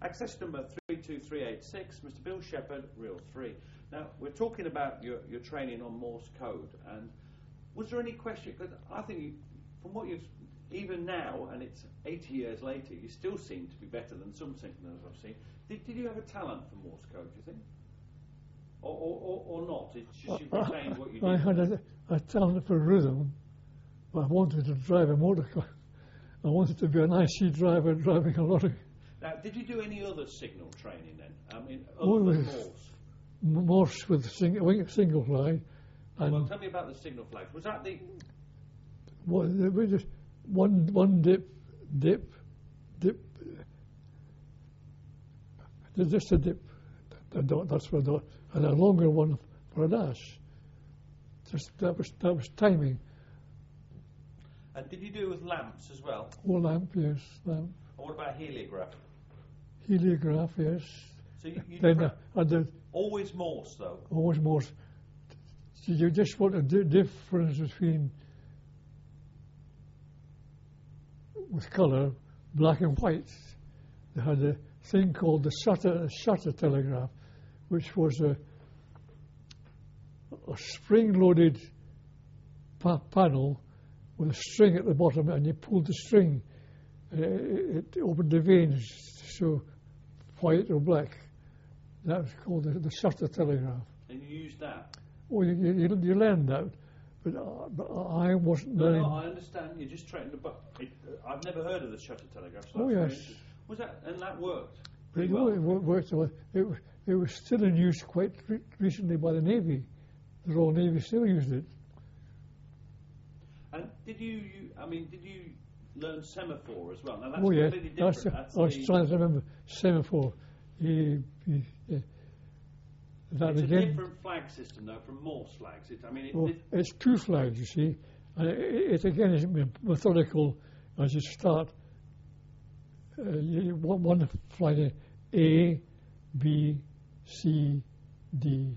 Access number 32386, Mr. Bill Shepherd, Reel 3. Now, we're talking about your training on Morse code, and was there any question, because I think from what you've, even now, and it's 80 years later, you still seem to be better than some signals I've seen. Did you have a talent for Morse code, do you think? Or not? It's just you retained what you did. I had a talent for rhythm, but I wanted to drive a motor car. I wanted to be an IC driver driving a lorry. Now, did you do any other signal training then? I mean, other than Morse? Morse with single flag. And well, tell me about the signal flags. Was that the... Well, we just one dip. Just a dip. That's for a dot, and a longer one for a dash. Just that was timing. And did you do it with lamps as well? Oh, lamp, yes, lamp. And what about heliograph? Heliograph, yes. So you then always Morse, though? Always Morse. So you just want a difference between, with colour, black and white. They had a thing called the shutter telegraph, which was a spring-loaded panel with a string at the bottom, and you pulled the string. It opened the veins to show white or black. That was called the shutter telegraph. And you used that? Oh, you learned that, but I wasn't learning. No, I understand. You're just trying to. But I've never heard of the shutter telegraph. So oh yes. Was that, and that worked? It Well. worked well. It was still in use quite recently by the Navy. The Royal Navy still used it. And did you learn semaphore as well? Now that's yes. completely different. I was trying to remember semaphore. That it's again, a different flag system though from Morse flags. It's two flags, you see. And it again is methodical as you start. One flag A, B, C, D.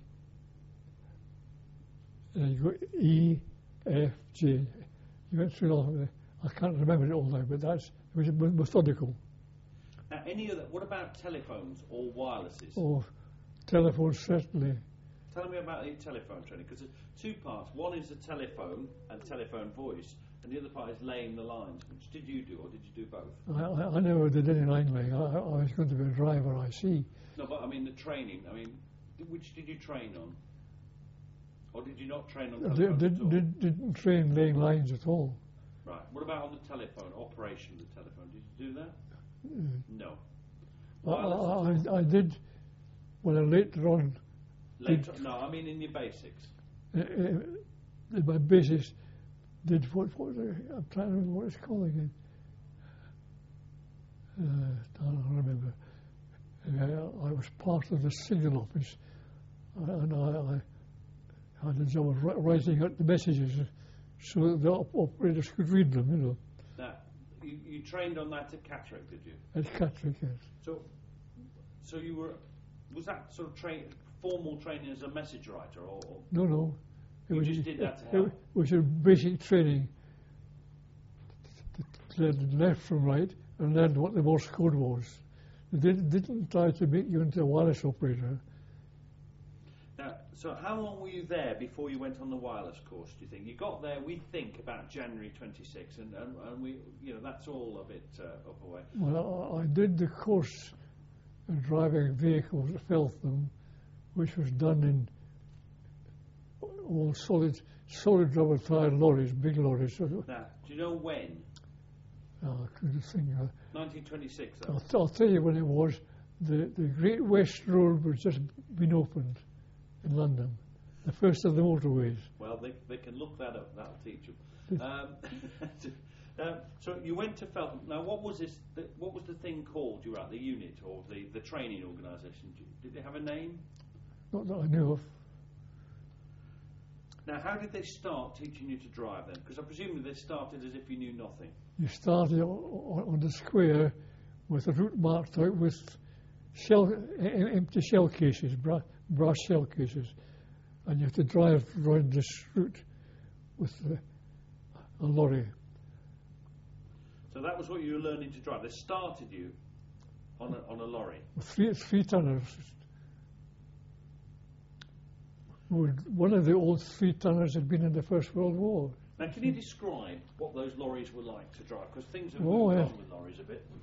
And you go E, F, G. You went through all of it. I can't remember it all now, but it was methodical. Now, what about telephones or wirelesses? Oh, telephones, certainly. Tell me about the telephone training, because there's two parts. One is the telephone and telephone voice, and the other part is laying the lines. Which did you do, or did you do both? I never did any line laying. I was going to be a driver, I see. No, but I mean the training. I mean, which did you train on? Or did you not train on telephones at all? Didn't train laying lines at all. Right. What about on the telephone, operation of the telephone? Did you do that? No. I did when I later on. No, I mean in your basics. In my basics, did what I'm trying to remember what it's called again. I don't remember. I was part of the signal office, and I had the job of writing out the messages so that the operators could read them, you know. Now, you trained on that at Catterick, did you? At Catterick, yes. So you were, was that sort of formal training as a message writer, or? No. You just did that to help? It was a basic training to learn left from right and learn what the Morse code was. They didn't try to make you into a wireless operator. Now, so how long were you there before you went on the wireless course, do you think? You got there, we think, about January 26, and we, that's all a bit up away. Well, I did the course of driving vehicles at Feltham, which was done in all solid rubber tyre lorries, big lorries. Now, do you know when? I couldn't think. 1926. I'll tell you when it was. The Great West Road was just been opened in London, the first of the motorways. Well, they can look that up. That'll teach them. So you went to Feltham. Now, what was this? What was the thing called? You were at the unit or the training organisation? Did they have a name? Not that I knew of. Now, how did they start teaching you to drive then? Because I presume they started as if you knew nothing. You started on the square with a route marked out with empty shell cases, brass shell cases, and you have to drive around this route with a lorry. So that was what you were learning to drive. They started you on a lorry. Three tonners. One of the old three tonners had been in the First World War. Now, can you describe what those lorries were like to drive? Because things have Oh, moved yeah. on with lorries a bit.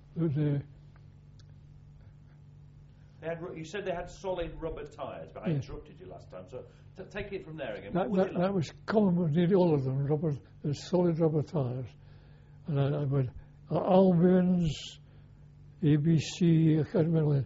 You said they had solid rubber tyres, but I Yeah. interrupted you last time. So take it from there again. What was it like? That was common with nearly all of them. Solid rubber tyres, and I would Albions, ABC. I can't remember.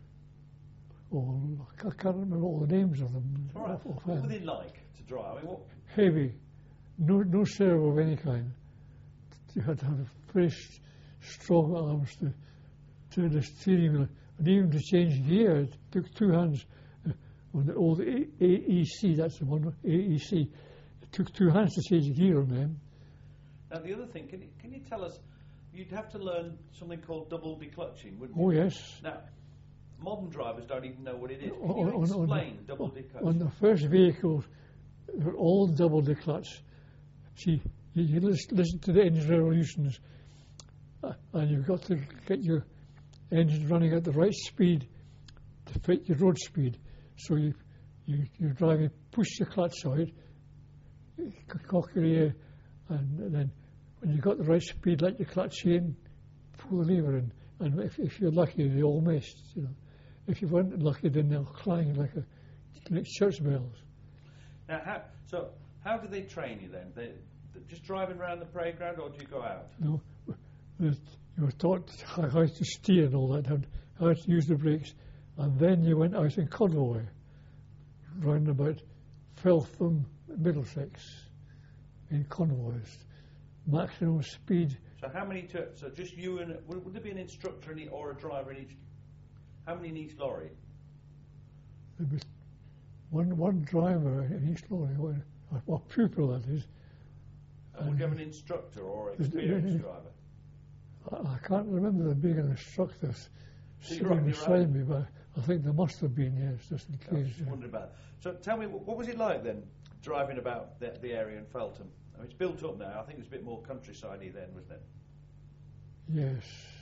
I can't remember all the names of them. All right. What were they like to drive? I mean, what? Heavy, no servo of any kind. You had to have very strong arms to turn the steering wheel, and even to change gear. It took two hands. On the old AEC, that's the one, AEC, it took two hands to change gear on them. Now, the other thing, can you tell us, you'd have to learn something called double declutching, wouldn't you? Oh, yes. Now, modern drivers don't even know what it is. Can you explain double declutching? On the first vehicles, they were all double declutch. See, you listen to the engine revolutions, and you've got to get your engine running at the right speed to fit your road speed. So you're driving, push the clutch out, cock your ear, and then when you've got the right speed, let your clutch in, pull the lever in. And if you're lucky, they all missed. You know, if you weren't lucky, then they'll clang like church bells. Now, how do they train you then? They're just driving around the playground, or do you go out? No, you were taught how to steer and all that, how to use the brakes. And then you went out in convoy, round about Feltham, Middlesex, in convoys, maximum speed. So how many? So just you and would there be an instructor or a driver in each? How many in each lorry? There was one driver in each lorry, a pupil that is. And would you have an instructor or experienced driver? I can't remember there being an instructor sitting beside me, but I think there must have been, yes, just in case. I was wondering about that. So tell me, what was it like then, driving about the area in Feltham? I mean, it's built up now. I think it was a bit more countryside-y then, wasn't it? Yes.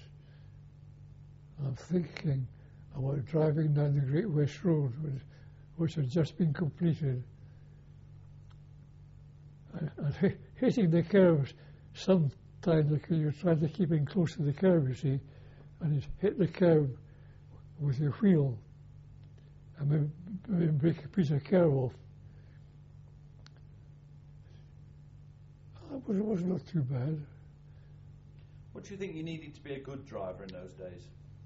I'm thinking about driving down the Great West Road, which had just been completed. And hitting the curves, sometimes you're trying to keep in close to the curve, you see, and you hit the curve with your wheel and maybe break a piece of curve off. It was not too bad. What do you think you needed to be a good driver in those days?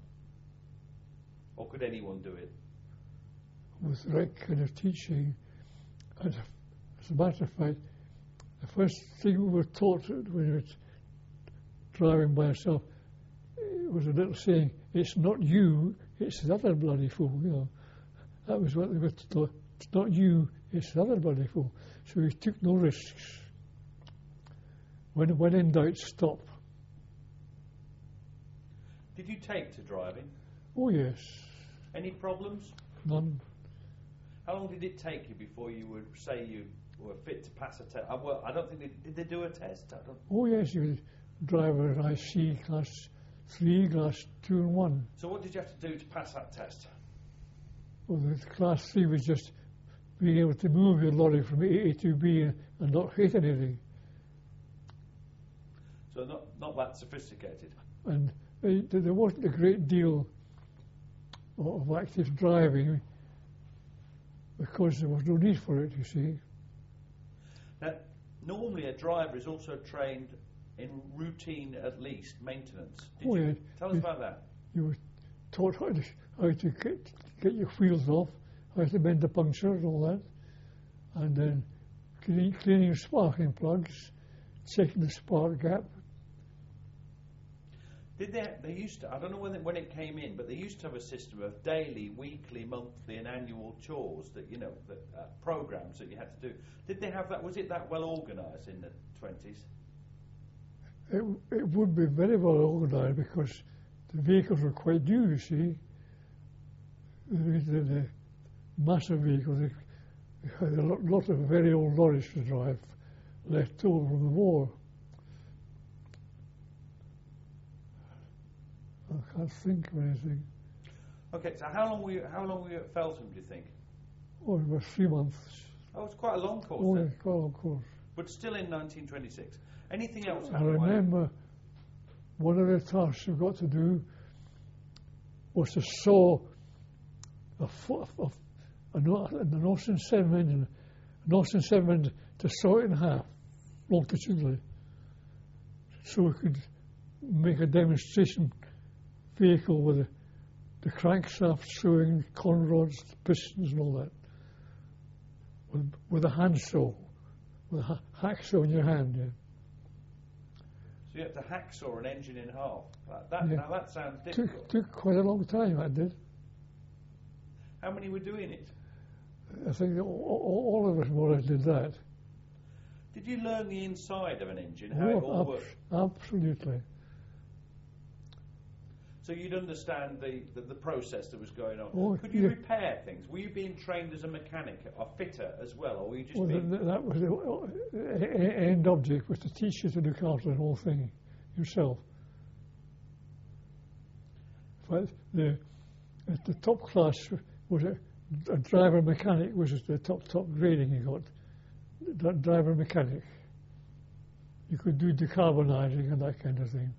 Or could anyone do it? With the right kind of teaching. And as a matter of fact, the first thing we were taught when we were driving by ourselves was a little saying, "It's not you, it's the other bloody fool," you know. That was what they were taught. It's not you, it's the other bloody fool. So we took no risks. When in doubt, stop. Did you take to driving? Oh, yes. Any problems? None. How long did it take you before you would say you were fit to pass a test? Well, I don't think did they do a test? Oh, yes, you driver IC class 3, class 2 and 1. So what did you have to do to pass that test? Well, the class 3 was just being able to move your lorry from A to B and not hit anything. So not that sophisticated. And there wasn't a great deal of active driving because there was no need for it, you see. Now, normally a driver is also trained in routine, at least, maintenance. Tell us about that. You were taught how to get your wheels off, how to mend the puncture and all that, and then cleaning your sparking plugs, checking the spark gap. Did they used to, I don't know when it came in, but they used to have a system of daily, weekly, monthly and annual chores that, programs that you had to do. Did they have that? Was it that well organised in the 20s? It would be very well organised because the vehicles were quite new, you see. The massive vehicles, they had a lot of very old lorries to drive, left over from the war. I can't think of anything. Okay, so how long were you at Feltham, do you think? Oh, it was 3 months. Oh, it's quite a long course Oh, then. yeah, quite a long course. But still in 1926. Anything else I happened? while you- remember one of the tasks we got to do was to saw an Austin 7 engine, to saw it in half, longitudinally, so we could make a demonstration vehicle with the crankshaft showing, conrods, pistons and all that, with a handsaw, with a hacksaw in your hand. Yeah. So you had to hacksaw an engine in half. Yeah. Now that sounds difficult. Took quite a long time, that did. How many were doing it? I think all of us more or less did that. Did you learn the inside of an engine, how it all worked? Absolutely. So you'd understand the process that was going on. Oh, Could you yeah. repair things? Were you being trained as a mechanic, a fitter as well, or were you just Well, being... that was the end object, was to teach you to look after the whole thing yourself. But the top class was a driver mechanic, was the top grading you got. That driver mechanic. You could do decarbonising and that kind of thing.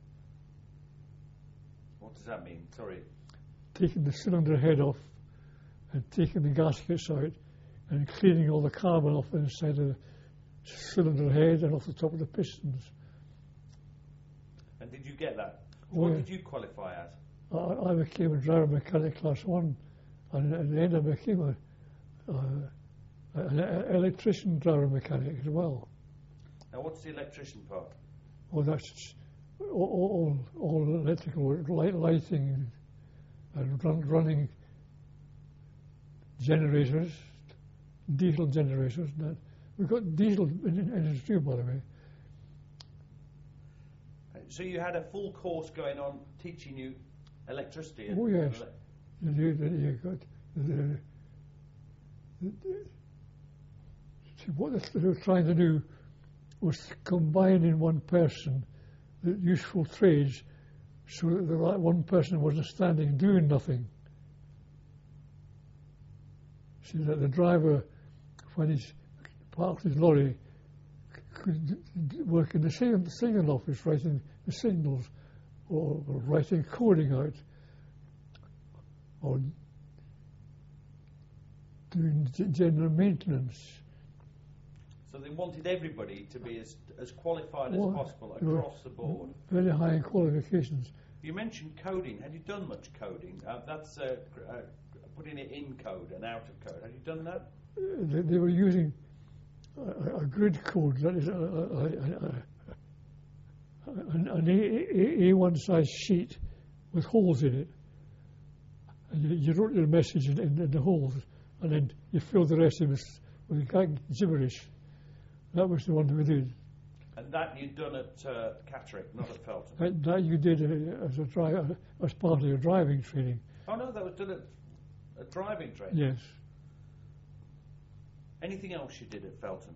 What does that mean? Sorry. Taking the cylinder head off and taking the gaskets out and cleaning all the carbon off the inside of the cylinder head and off the top of the pistons. And did you get that? Oh, What yeah. did you qualify as? I became a driver mechanic class 1, and at the end I became an electrician driver mechanic as well. Now, what's the electrician part? Oh, that's all electrical work, lighting and running generators, diesel generators. That. We've got diesel engines too, by the way. So you had a full course going on teaching you electricity? Oh, yes. You got see, what they were trying to do was to combine in one person the useful trades, so that the one person wasn't standing doing nothing. See, that the driver, when he's parked his lorry, could work in the signal office, writing the signals, or writing coding out, or doing general maintenance. So they wanted everybody to be as qualified as Well, possible they were across the board. Very high in qualifications. You mentioned coding. Had you done much coding? That's putting it in code and out of code. Have you done that? They were using a grid code, that is an A1 size sheet with holes in it. And you wrote your message in the holes, and then you filled the rest of it with gibberish. That was the one we did. And that you'd done at Catterick, not at Feltham? That you did as a driver, as part of your driving training. Oh no, that was done at driving training? Yes. Anything else you did at Feltham?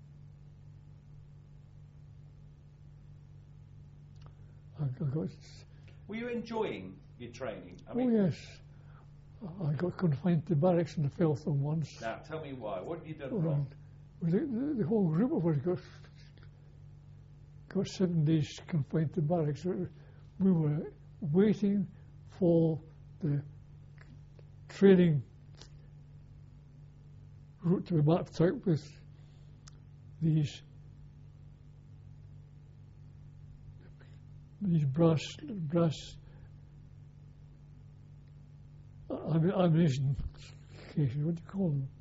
I got. Were you enjoying your training? I Oh mean, yes. I got confined to barracks in the Feltham once. Now, tell me why. What have you done Right. wrong? Well, the whole group of us got 7 days confined to barracks. We were waiting for the training route to be mapped out with these brass ammunition cases. What do you call them?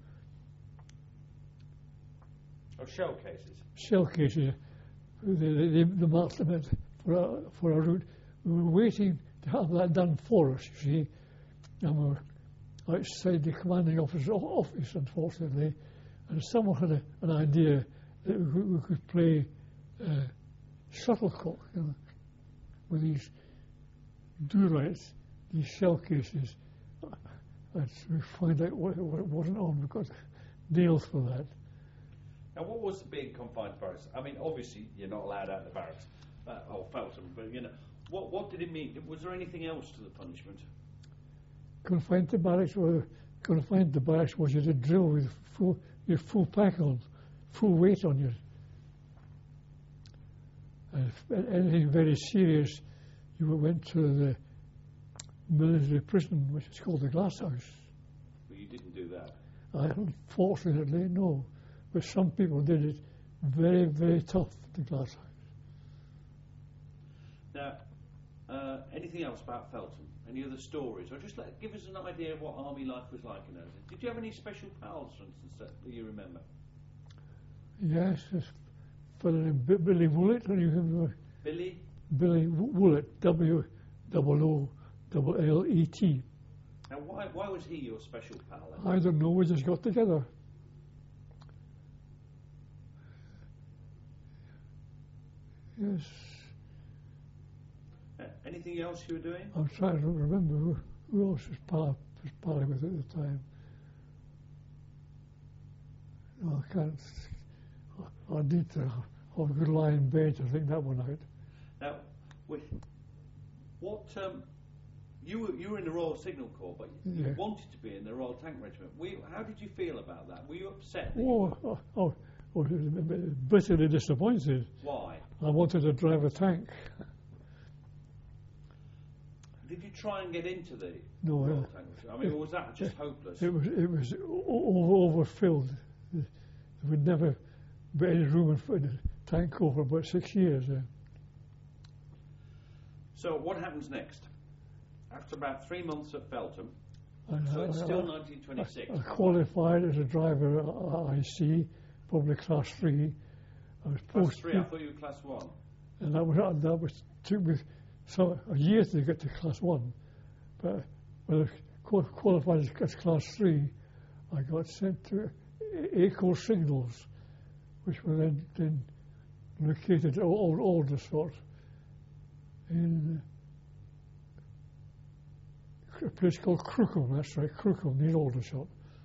Oh, shell cases. Shell cases. They marked them out for our route. We were waiting to have that done for us, you see, and we were outside the commanding officer's office, unfortunately, and someone had an idea that we could play shuttlecock, you know, with these do-rights, these shell cases. And we find out what it wasn't on. We got nails for that. Now, what was being confined to barracks? I mean, obviously, you're not allowed out of the barracks, or Feltham, but, you know, What did it mean? Was there anything else to the punishment? Confined to barracks, was you did drill with your full pack on, full weight on you. And if anything very serious, you went to the military prison, which is called the Glass House. But you didn't do that. Unfortunately, no. But some people did it very, very tough, the Glass House. Now, anything else about Feltham? Any other stories? Or just give us an idea of what army life was like in those days. Did you have any special pals, for instance, that you remember? Yes, this fellow named Billy Woollett, and you remember Billy Woollett, W-O-O-L-L-E-T. Now, why was he your special pal? I don't know, we just got together. Yes. Anything else you were doing? I'm trying to remember who else was parling with at the time. No, I can't. I need to have a good lie in bed to think that one out. Now, you were in the Royal Signal Corps, but you wanted to be in the Royal Tank Regiment. How did you feel about that? Were you upset? Bitterly disappointed. Why? I wanted to drive a tank. Did you try and get into the Royal Tank Regiment? I mean, was that just hopeless? It was overfilled. There would never be any room for the tank corps for about 6 years. So what happens next? After about 3 months at Feltham, so it's still 1926. I qualified as a driver at IC, probably class 3. I was Class 3, I thought you were class 1. And that took me a year to get to class 1. But when I qualified as class 3, I got sent to ACO Signals, which were then located at Aldershot in a place called Crookham. That's right, Crookham, near Aldershot.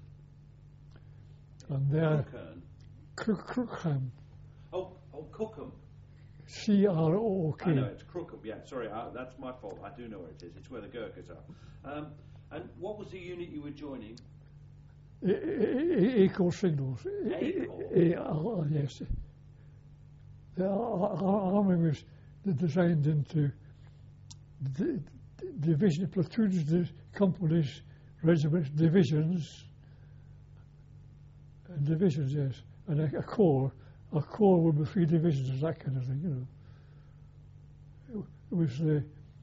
And there, Crookham. Oh, Cookham. C-R-O-O-K. I know, it's Crookham, yeah, sorry, that's my fault. I do know where it is. It's where the Gurkhas are. And what was the unit you were joining? ACO Signals. ACO? Yes. The army was designed into division, platoons, companies, regiments, divisions, yes. And a corps would be 3 divisions, that kind of thing, you know. It was the...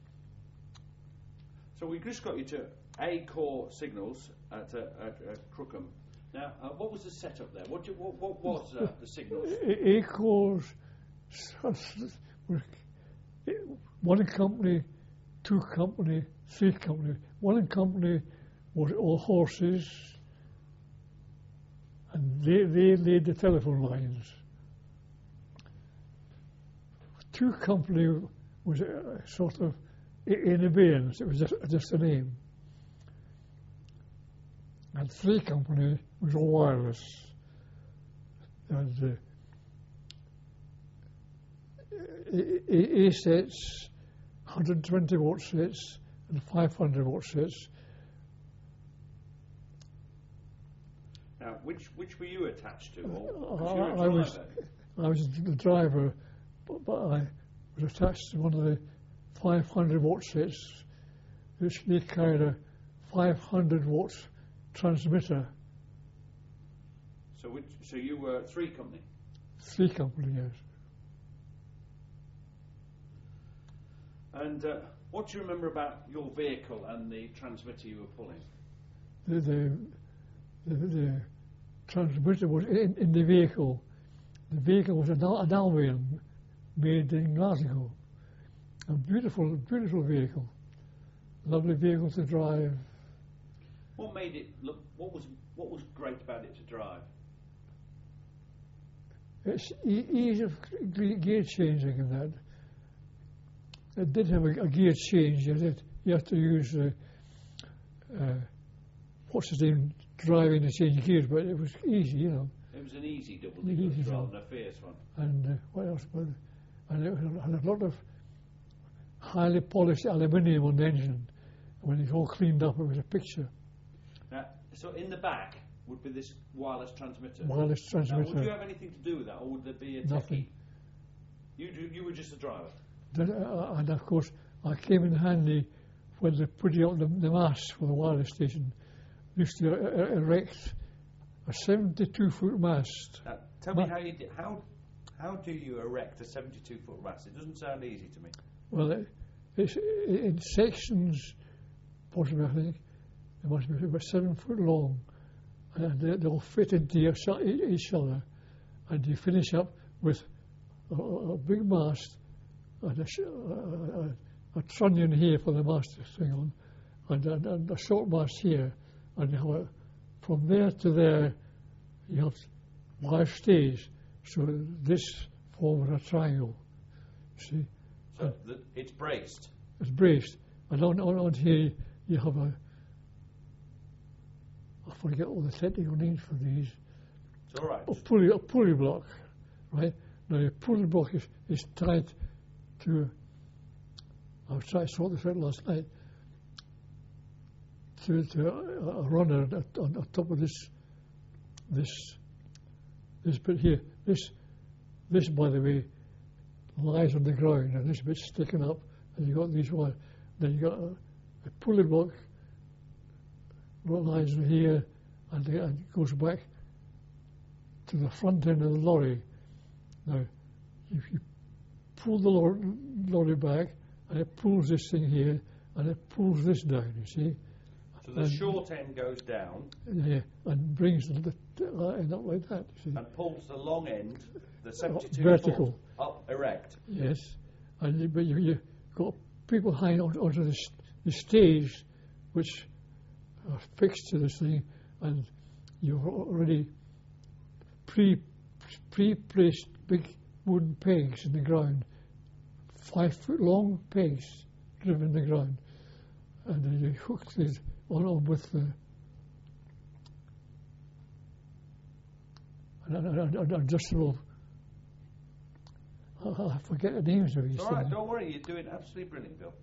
So we just got you to A Corps Signals at Crookham. Now, what was the setup there? What was the signals? A Corps were 1 company, 2 company, 3 company. 1 company was all horses, and they laid the telephone lines. 2 company was sort of in abeyance. It was just a name. And 3 company was all wireless. And A sets, 120 watt sets, and 500 watt sets. Now, which were you attached to? I was the driver, but I was attached to one of the 500 watt sets, which they carried a 500 watt transmitter. So you were 3 company? 3 company, yes. And what do you remember about your vehicle and the transmitter you were pulling? The transmitter was in the vehicle. The vehicle was an Albion made in Glasgow. A beautiful, beautiful vehicle. Lovely vehicle to drive. What made it look? What was great about it to drive? It's ease of gear changing and that. It did have a gear change. You have to use what's his name, driving to change gears, but it was easy, you know. It was an easy double digger rather than a fierce one. And what else? And it had a lot of highly polished aluminium on the engine. When it's all cleaned up, it was a picture. Now, so in the back would be this wireless transmitter. Wireless transmitter. Now, would you have anything to do with that, or would there be a techie? Nothing. You were just a driver. And of course, I came in handy when they put up the mast for the wireless station. They used to erect a 72-foot mast. Now, tell me how do you erect a 72-foot mast? It doesn't sound easy to me. Well, it's in sections, possibly, I think. They must be about 7 foot long. And they all fit into each other. And you finish up with a big mast and a trunnion here for the mast to swing on, and a short mast here. And you have from there to there, you have wire stays. So this forms a triangle. See? So it's braced. It's braced. And on here, you have I forget all the technical names for these. It's all right. A pulley block, right? Now, the pulley block is tied to, I was trying to sort this out last night, to a runner on top of this bit here. This, by the way, lies on the ground, and this bit's sticking up, and you've got these wires. Then you've got a pulley block that lies in here, and it goes back to the front end of the lorry. Now, if you pull the lorry back, and it pulls this thing here, and it pulls this down, you see. So the short end goes down. Yeah, and brings the end up like that, you see. And pulls the long end, the 72 vertical. Up erect. Yes, but you've got people hanging onto the stage, which are fixed to this thing, and you've already pre-placed big wooden pegs in the ground, 5 foot long pegs driven in the ground, and then you hook these on with the an adjustable. I forget the names of these things. All right, don't worry, you're doing absolutely brilliant, Bill.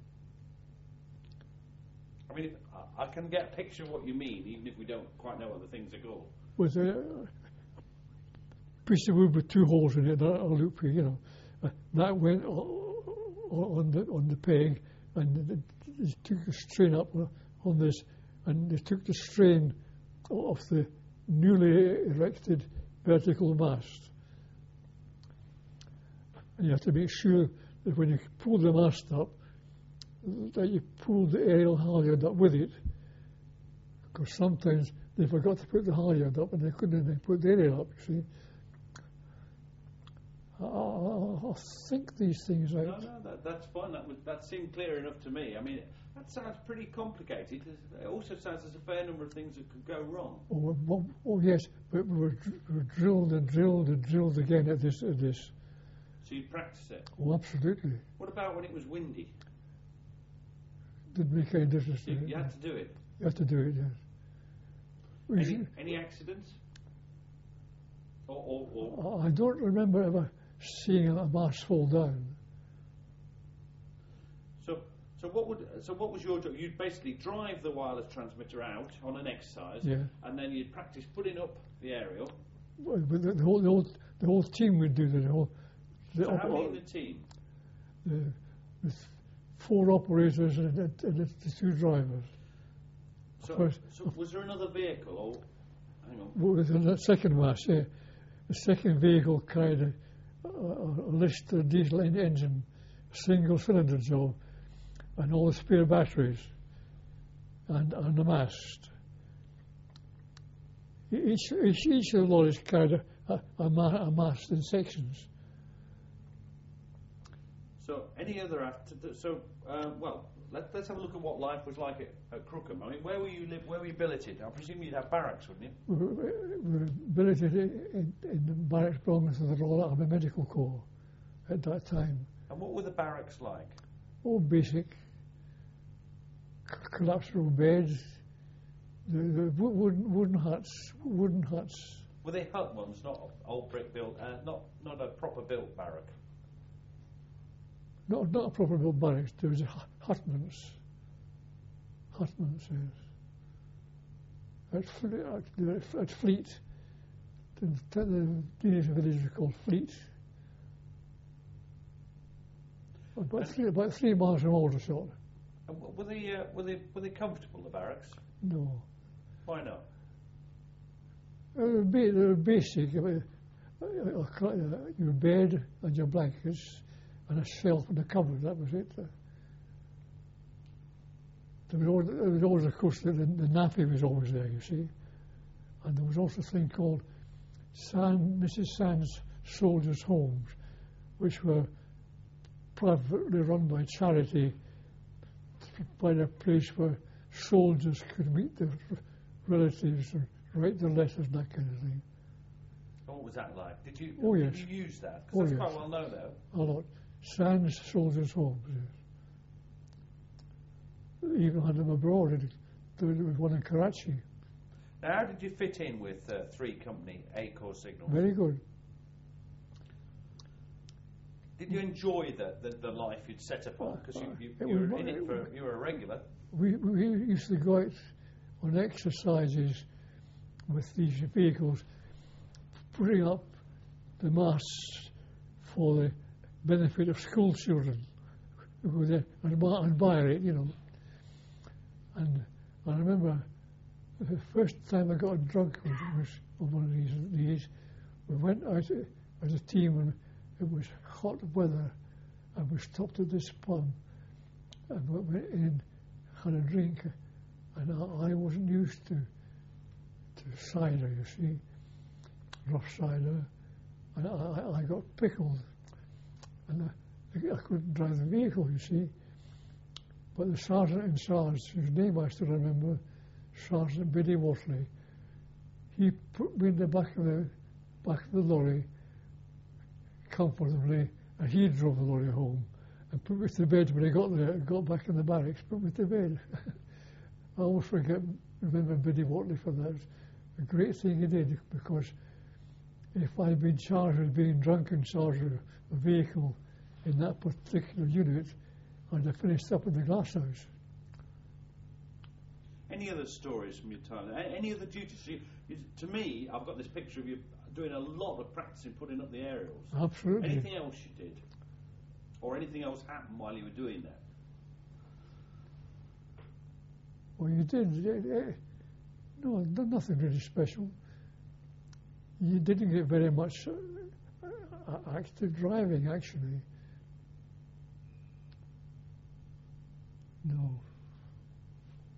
I mean, I can get a picture of what you mean, even if we don't quite know what the things are called. With a piece of wood with 2 holes in it, a loop here, you know, that went on the peg, and they took the strain up on this, and they took the strain off the newly erected vertical mast. And you have to make sure that when you pull the mast up, that you pull the aerial halyard up with it, because sometimes they forgot to put the halyard up and they couldn't put the aerial up, you see. I'll think these things out. No, that's fine. That seemed clear enough to me. I mean, that sounds pretty complicated. It also sounds there's a fair number of things that could go wrong. Oh yes, but we were drilled and drilled and drilled again at this. So you practice it? Oh, absolutely. What about when it was windy? Didn't make any difference. You had to do it? You had to do it, yes. Any accidents? Or I don't remember ever seeing a mast fall down. So what was your job? You'd basically drive the wireless transmitter out on an exercise, yeah, and then you'd practice putting up the aerial. Well, the whole team would do that. So how many in the team? With 4 operators and the 2 drivers. So was there another vehicle? Or hang on. With the second mast, yeah. The second vehicle carried a Lister diesel engine, single cylinder job, and all the spare batteries, and the mast. Each of the lorries carried a mast in sections. So any other let's have a look at what life was like at Crookham. I mean, where were you billeted? I presume you'd have barracks, wouldn't you? We were billeted in the barracks belonging to the Royal Army Medical Corps at that time. And what were the barracks like? All basic, collapsible beds, the wooden huts. Were they hut ones, not old brick built, not a proper built barrack? not a proper built barracks. There was hutments. Hutments, yes. At Fleet, the Danish village was called Fleet. About 3 miles from Aldershot. Were they comfortable, the barracks? No. Why not? They were basic. Your bed and your blankets and a shelf and a cupboard, that was it. There was always, of course, the nappy was always there, you see. And there was also a thing called Mrs. Sand's Soldiers' Homes, which were privately run by charity, by a place where soldiers could meet their relatives and write their letters and that kind of thing. What was that like? Did you yes. Did you use that? Because that's quite well known, though. A lot. Sands Soldiers' Homes, yes. Even had them abroad. There was one in Karachi. Now, how did you fit in with 3 Company A Corps signals? Very good. Did you enjoy the life you'd set upon? Because you were in it for, you were a regular. We used to go out on exercises with these vehicles, putting up the masts for the benefit of school children who were there and buy it, you know. And I remember the first time I got drunk was on one of these. We went out as a team and it was hot weather, and we stopped at this pub and went in, had a drink, and I wasn't used to cider, you see, rough cider, and I got pickled, and I couldn't drive the vehicle, you see. But the sergeant in charge, whose name I still remember, Sergeant Biddy Watley, he put me in the back of the lorry comfortably, and he drove the lorry home and put me to bed when he got there, got back in the barracks, put me to bed. I always remember Biddy Watley for that. A great thing he did, because if I'd been charged with being drunk in charge of a vehicle in that particular unit, I'd have finished up in the glass house. Any other stories from your time? Any other duties? To me, I've got this picture of you doing a lot of practicing putting up the aerials. Absolutely. Anything else you did? Or anything else happened while you were doing that? Well, you did. No, nothing really special. You didn't get very much active driving, actually. No.